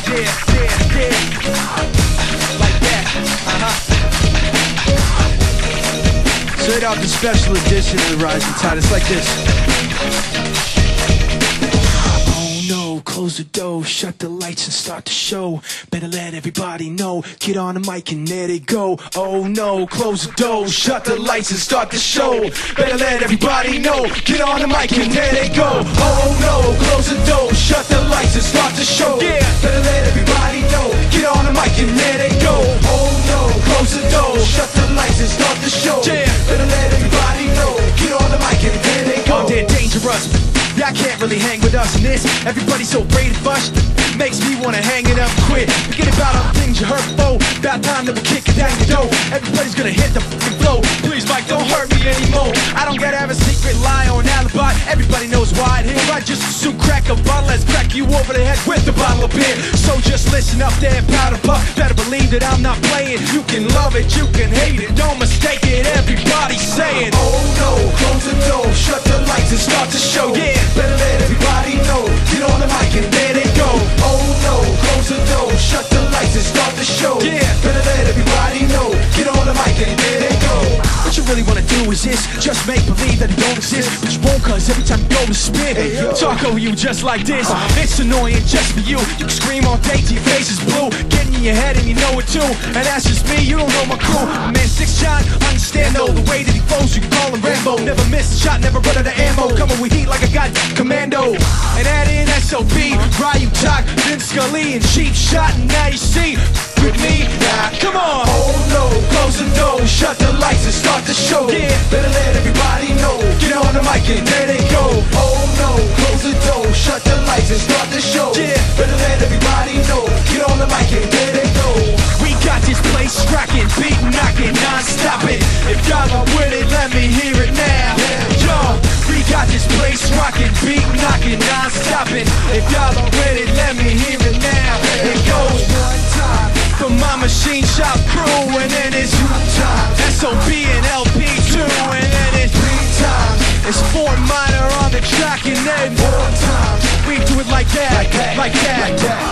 Like that, Straight out the special edition of the Rising Tide. It's like this. Close the door, shut the lights and start the show. Better let everybody know, get on the mic and there they go. Oh no, close the door, shut the lights and start the show. Better let everybody know, get on the mic and there they go. Oh no, close the door, shut the lights and start the show. Yeah, better let everybody know, get on the mic and there they go. Oh no, close the door, shut the lights and start the show. Yeah, better let everybody know, get on the mic and there they go. Oh, they're dangerous. Y'all can't really hang with us in this. Everybody's so afraid of us, makes me wanna hang it up quick. Forget about all the things you heard before. About time that we kick it down the door. Everybody's gonna hit the fucking flow. Please, Mike, don't hurt me anymore. I don't gotta have a secret lie or an alibi. Everybody knows why I'm here. I just assume crack a bottle. Let's crack you over the head with a bottle of beer. So just listen up there, powder puff. Better believe that I'm not playing. You can love it, you can hate it. Don't mistake it. Everybody saying, oh no, close the door, shut the lights and start the show. Yeah. Better let everybody know, get on the mic and there they go. Oh no, close the door, shut the lights and start the show. Yeah, better let everybody know, get on the mic and there they go. What you really wanna do is this, just make believe that it don't exist. But you won't, cause every time you go to spin, talk over you just like this. It's annoying just for you. You can scream all day till your face is blue, getting in your head and you know it too. And that's just me, you don't know my crew. Man, 6 John, understand though, the way that he flows, you can call him Rambo. Never miss a shot, never run out of ammo. Coming with heat like a god commando. And add in SOB, Ryu Talk, Vince Scully, and Cheap Shot. And now you see, with me, now come on. Oh no, close the door, shut the lights and start the show. Yeah, better let everybody know, get on the mic and there they go. Oh no, close the door, shut the lights and start the show. Yeah, better let everybody know, get on the mic and there they go. We got this place rocking, beat knocking, non-stopping. If y'all are with it, let me hear it now. Yo, we got this place rocking, beat knocking, non-stopping. If y'all are with it, let me hear it now. It goes one time for my machine shop crew, and then it's 2 times SOB and LP too, and then it's 3 times. It's 4 minor on the track, and then 4 times. We do it like that, like that, like that.